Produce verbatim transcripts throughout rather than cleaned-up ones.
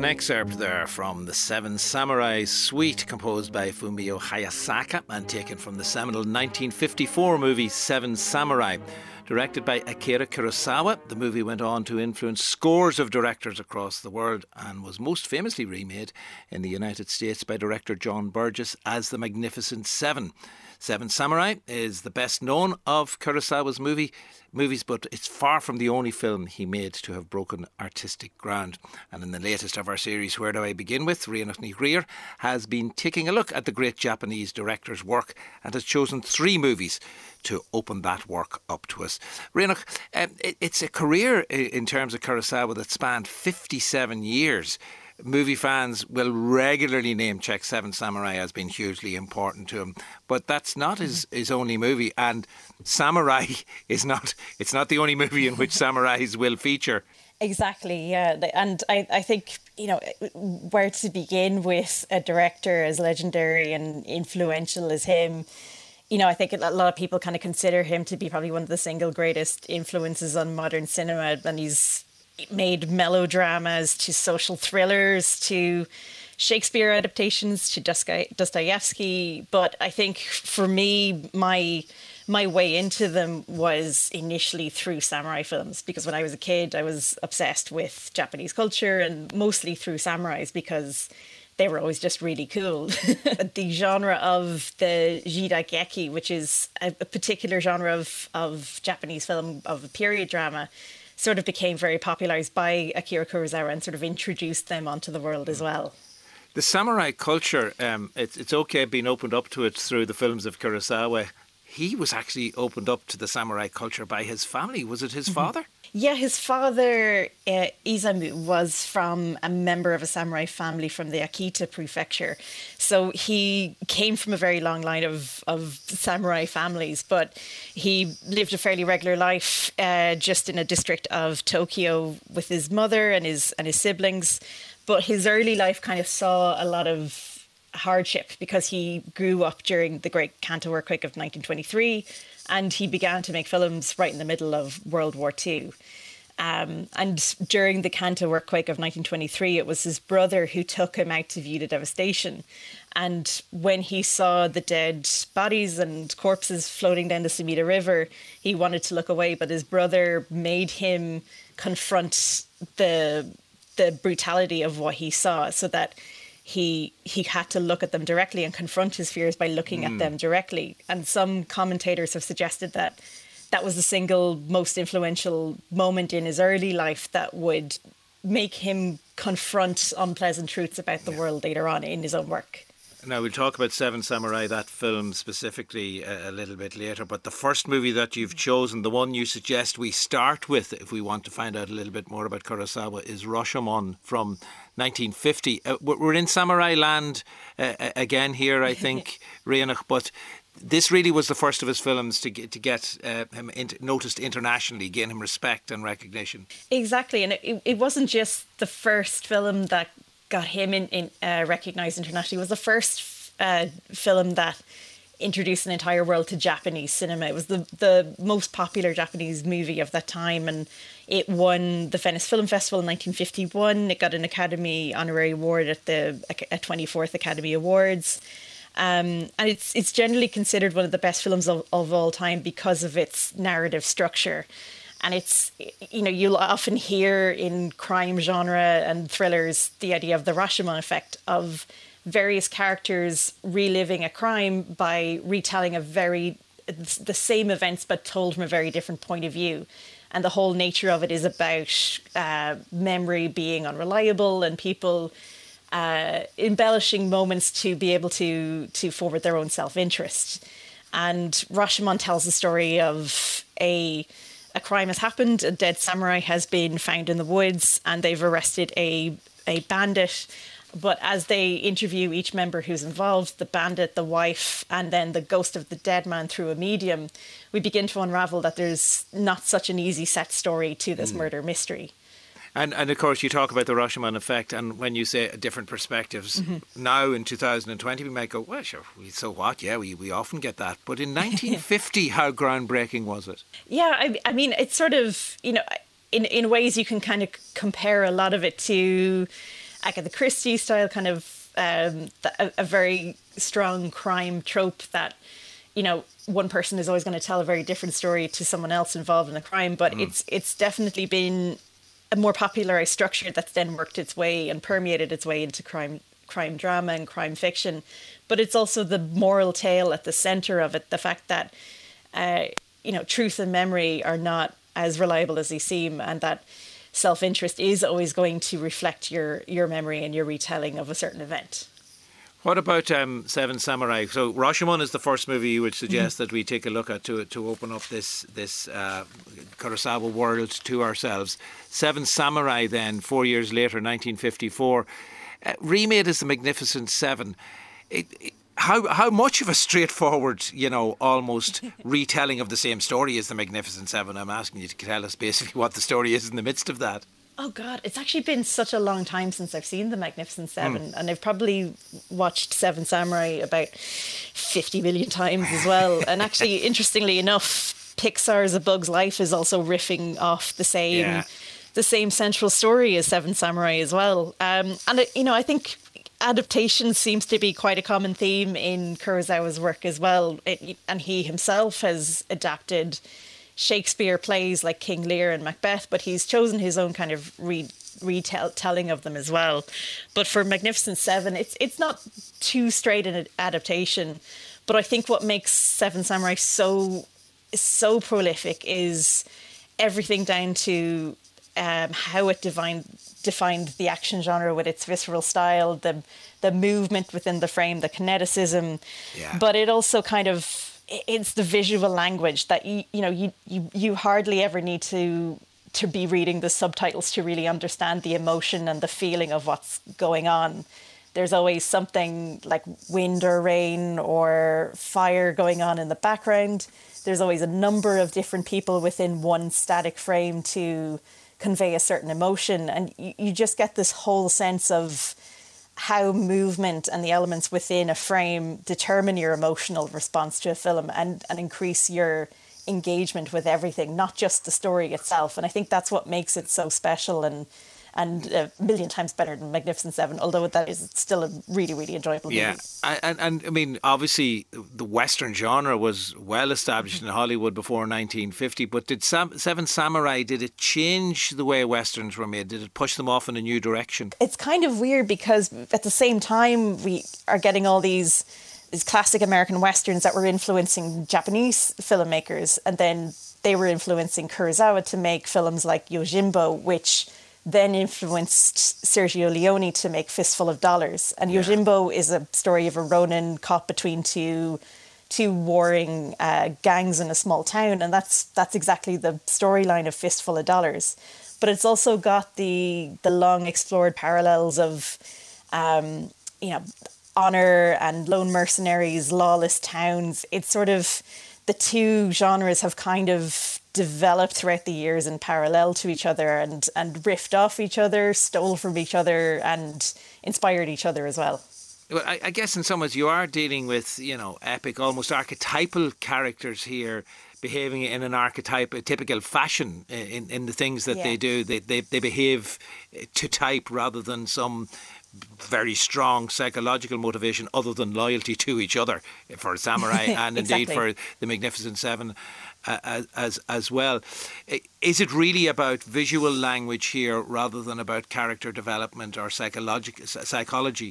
excerpt there from The Seven Samurai Suite, composed by Fumio Hayasaka and taken from the seminal nineteen fifty-four movie Seven Samurai. Directed by Akira Kurosawa, the movie went on to influence scores of directors across the world and was most famously remade in the United States by director John Burgess as The Magnificent Seven. Seven Samurai is the best known of Kurosawa's movie, movies, but it's far from the only film he made to have broken artistic ground. And in the latest of our series, Where Do I Begin With?, Rianach Ní Ghriar has been taking a look at the great Japanese director's work and has chosen three movies to open that work up to us. Rianach, um, it, it's a career in terms of Kurosawa that spanned fifty-seven years. Movie fans will regularly name check Seven Samurai as being hugely important to him, but that's not his, his only movie, and Samurai is not, it's not the only movie in which samurais will feature. Exactly, yeah. And I, I think, you know, where to begin with a director as legendary and influential as him, you know, I think a lot of people kind of consider him to be probably one of the single greatest influences on modern cinema, and he's made melodramas to social thrillers to Shakespeare adaptations to Dostoevsky. But I think for me, my my way into them was initially through samurai films, because when I was a kid, I was obsessed with Japanese culture and mostly through samurais because they were always just really cool. The genre of the Jidaigeki, which is a, a particular genre of, of Japanese film, of a period drama, sort of became very popularised by Akira Kurosawa and sort of introduced them onto the world as well. The samurai culture, um, it's, it's okay being opened up to it through the films of Kurosawa. He was actually opened up to the samurai culture by his family. Was it his mm-hmm. father? Yeah, his father, uh, Izamu, was from a member of a samurai family from the Akita prefecture. So he came from a very long line of, of samurai families, but he lived a fairly regular life uh, just in a district of Tokyo with his mother and his and his siblings. But his early life kind of saw a lot of hardship because he grew up during the Great Kanto earthquake of nineteen twenty-three, and he began to make films right in the middle of World War Two. Um, and during the Kanto earthquake of nineteen twenty-three, it was his brother who took him out to view the devastation. And when he saw the dead bodies and corpses floating down the Sumida River, he wanted to look away, but his brother made him confront the the brutality of what he saw, so that he he had to look at them directly and confront his fears by looking mm. at them directly. And some commentators have suggested that that was the single most influential moment in his early life that would make him confront unpleasant truths about the yeah. world later on in his own work. Now, we'll talk about Seven Samurai, that film specifically, a, a little bit later. But the first movie that you've chosen, the one you suggest we start with, if we want to find out a little bit more about Kurosawa, is Rashomon from nineteen fifty. Uh, we're in samurai land uh, again here, I think, Rianach, but this really was the first of his films to get, to get uh, him in, noticed internationally, gain him respect and recognition. Exactly, and it, it wasn't just the first film that got him in, in uh, recognised internationally. It was the first uh, film that introduced an entire world to Japanese cinema. It was the the most popular Japanese movie of that time, and it won the Venice Film Festival in nineteen fifty-one. It got an Academy Honorary Award at the at twenty-fourth Academy Awards. Um, and it's it's generally considered one of the best films of, of all time because of its narrative structure. And it's, you know, you'll often hear in crime genre and thrillers the idea of the Rashomon effect, of various characters reliving a crime by retelling a very, the same events but told from a very different point of view. And the whole nature of it is about uh, memory being unreliable and people uh, embellishing moments to be able to, to forward their own self-interest. And Rashomon tells the story of a... A crime has happened, a dead samurai has been found in the woods, and they've arrested a a bandit. But as they interview each member who's involved, the bandit, the wife, and then the ghost of the dead man through a medium, we begin to unravel that there's not such an easy set story to this mm. murder mystery. And, and of course, you talk about the Rashomon effect, and when you say different perspectives, mm-hmm. now in two thousand twenty, we might go, well, sure, so what? Yeah, we, we often get that. But in nineteen fifty, how groundbreaking was it? Yeah, I, I mean, it's sort of, you know, in, in ways you can kind of compare a lot of it to Agatha Christie style kind of um, a, a very strong crime trope that, you know, one person is always going to tell a very different story to someone else involved in a crime. But mm. it's it's definitely been a more popularized structure that's then worked its way and permeated its way into crime crime drama and crime fiction. But it's also the moral tale at the center of it. The fact that, uh, you know, truth and memory are not as reliable as they seem, and that self-interest is always going to reflect your, your memory and your retelling of a certain event. What about um, Seven Samurai? So Rashomon is the first movie you would suggest mm-hmm. that we take a look at to to open up this this uh, Kurosawa world to ourselves. Seven Samurai then, four years later, nineteen fifty-four, uh, remade as The Magnificent Seven. It, it, how how much of a straightforward, you know, almost retelling of the same story as The Magnificent Seven? I'm asking you to tell us basically what the story is in the midst of that. Oh God, it's actually been such a long time since I've seen The Magnificent Seven, mm. and I've probably watched Seven Samurai about fifty million times as well. And actually, interestingly enough, Pixar's A Bug's Life is also riffing off the same yeah. the same central story as Seven Samurai as well. Um, and it, you know, I think adaptation seems to be quite a common theme in Kurosawa's work as well. It, and he himself has adapted Shakespeare plays like King Lear and Macbeth, but he's chosen his own kind of re- retelling of them as well. But for Magnificent Seven, it's it's not too straight an adaptation, but I think what makes Seven Samurai so so prolific is everything down to um, how it defined defined the action genre with its visceral style, the the movement within the frame, the kineticism, yeah. but it also kind of it's the visual language that you you know you, you you hardly ever need to to be reading the subtitles to really understand the emotion and the feeling of what's going on. There's always something like wind or rain or fire going on in the background. There's always a number of different people within one static frame to convey a certain emotion, and you, you just get this whole sense of how movement and the elements within a frame determine your emotional response to a film and, and increase your engagement with everything, not just the story itself. And I think that's what makes it so special and and a million times better than Magnificent Seven, although that is still a really, really enjoyable movie. Yeah, and, and I mean, obviously the Western genre was well established in Hollywood before nineteen fifty, but did Sam, Seven Samurai, did it change the way Westerns were made? Did it push them off in a new direction? It's kind of weird because at the same time we are getting all these these classic American Westerns that were influencing Japanese filmmakers, and then they were influencing Kurosawa to make films like Yojimbo, which then influenced Sergio Leone to make Fistful of Dollars. And yeah. Yojimbo is a story of a Ronin caught between two two warring uh, gangs in a small town, and that's that's exactly the storyline of Fistful of Dollars. But it's also got the the long explored parallels of um, you know, honor and lone mercenaries, lawless towns. It's sort of the two genres have kind of developed throughout the years in parallel to each other and, and riffed off each other, stole from each other and inspired each other as well. Well, I, I guess in some ways you are dealing with, you know, epic, almost archetypal characters here behaving in an archetype, a typical fashion in, in the things that yeah. they do. They, they, they behave to type rather than some very strong psychological motivation other than loyalty to each other for Samurai and exactly. indeed for the Magnificent Seven uh, as, as as well. Is it really about visual language here rather than about character development or psychological psychology?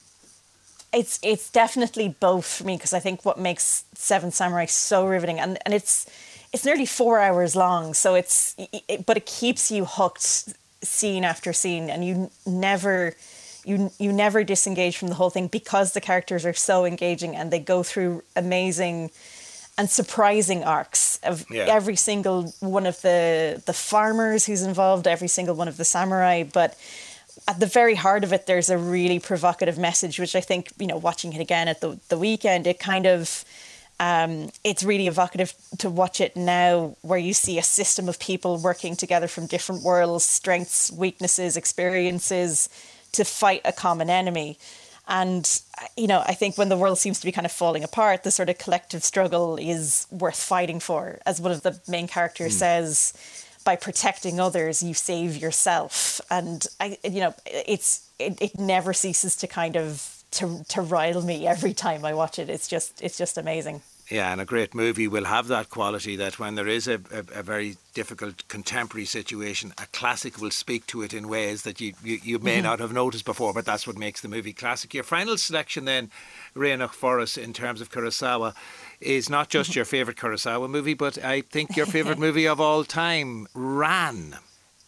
It's it's definitely both for me, because I think what makes Seven Samurai so riveting, and, and it's it's nearly four hours long, so it's it, but it keeps you hooked scene after scene, and you never you you never disengage from the whole thing because the characters are so engaging and they go through amazing and surprising arcs of yeah. every single one of the the farmers who's involved, every single one of the samurai, but at the very heart of it, there's a really provocative message, which I think, you know, watching it again at the, the weekend, it kind of, um, it's really evocative to watch it now, where you see a system of people working together from different worlds, strengths, weaknesses, experiences, to fight a common enemy. And, you know, I think when the world seems to be kind of falling apart, the sort of collective struggle is worth fighting for. As one of the main characters mm. says, by protecting others, you save yourself. And I, you know, it's it, it never ceases to kind of to to rile me every time I watch it. It's just it's just amazing. Yeah, and a great movie will have that quality that when there is a, a, a very difficult contemporary situation, a classic will speak to it in ways that you, you, you may mm-hmm. not have noticed before, but that's what makes the movie classic. Your final selection then, Rianach, for us in terms of Kurosawa is not just your favourite Kurosawa movie, but I think your favourite movie of all time, Ran.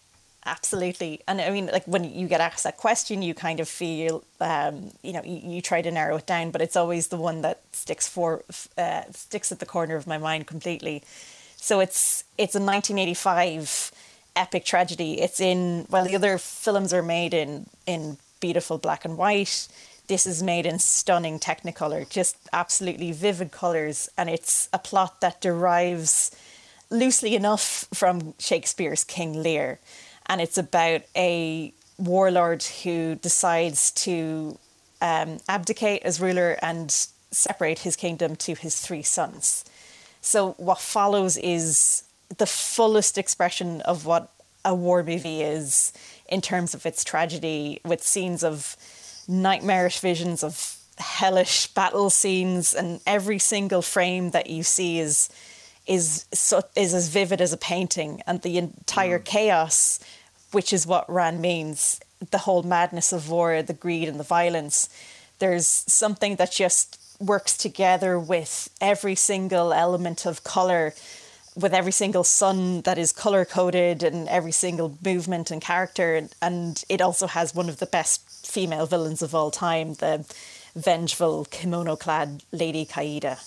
Absolutely. And I mean, like when you get asked that question, you kind of feel, um, you know, you, you try to narrow it down, but it's always the one that sticks for uh, sticks at the corner of my mind completely. So it's it's a nineteen eighty-five epic tragedy. It's in, well, the other films are made in, in beautiful black and white. This is made in stunning Technicolor, just absolutely vivid colours. And it's a plot that derives loosely enough from Shakespeare's King Lear. And it's about a warlord who decides to um, abdicate as ruler and separate his kingdom to his three sons. So what follows is the fullest expression of what a war movie is in terms of its tragedy, with scenes of nightmarish visions of hellish battle scenes, and every single frame that you see is is so, is as vivid as a painting, and the entire mm. chaos, which is what Ran means, the whole madness of war, the greed and the violence. There's something that just works together with every single element of colour, with every single sun that is colour coded and every single movement and character. And, and it also has one of the best female villains of all time, the vengeful kimono-clad Lady Kaida.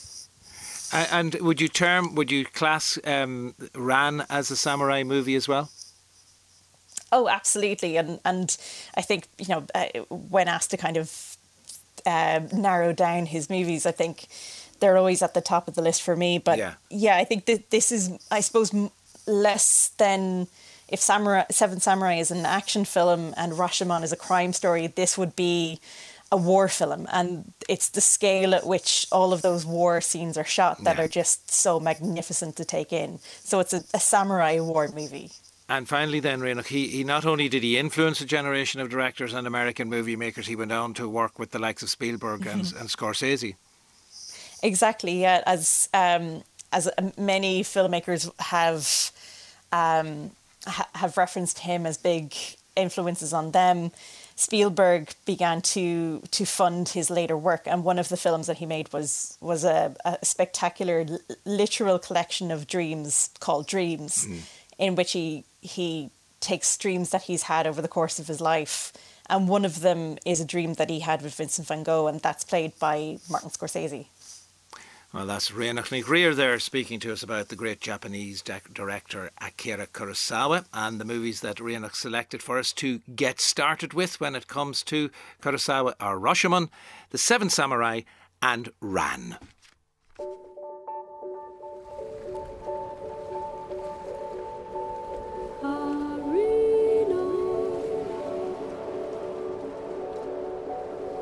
Uh, and would you term, would you class um, Ran as a samurai movie as well? Oh, absolutely. And and I think, you know, uh, when asked to kind of uh, narrow down his movies, I think they're always at the top of the list for me. But yeah, yeah I think that this is, I suppose, less than if Samurai, Seven Samurai is an action film and Rashomon is a crime story, this would be a war film. And it's the scale at which all of those war scenes are shot that yeah. are just so magnificent to take in. So it's a, a samurai war movie. And finally then, Rianach, he, he not only did he influence a generation of directors and American movie makers, he went on to work with the likes of Spielberg and, and Scorsese. Exactly, yeah. As um, as many filmmakers have um, ha- have referenced him as big influences on them, Spielberg began to to fund his later work, and one of the films that he made was was a, a spectacular l- literal collection of dreams called Dreams, mm. in which he he takes dreams that he's had over the course of his life, and one of them is a dream that he had with Vincent van Gogh, and that's played by Martin Scorsese. Well, that's Rianach Ní Ghriar there speaking to us about the great Japanese de- director Akira Kurosawa and the movies that Rianach selected for us to get started with when it comes to Kurosawa are Rashomon, The Seven Samurai and Ran.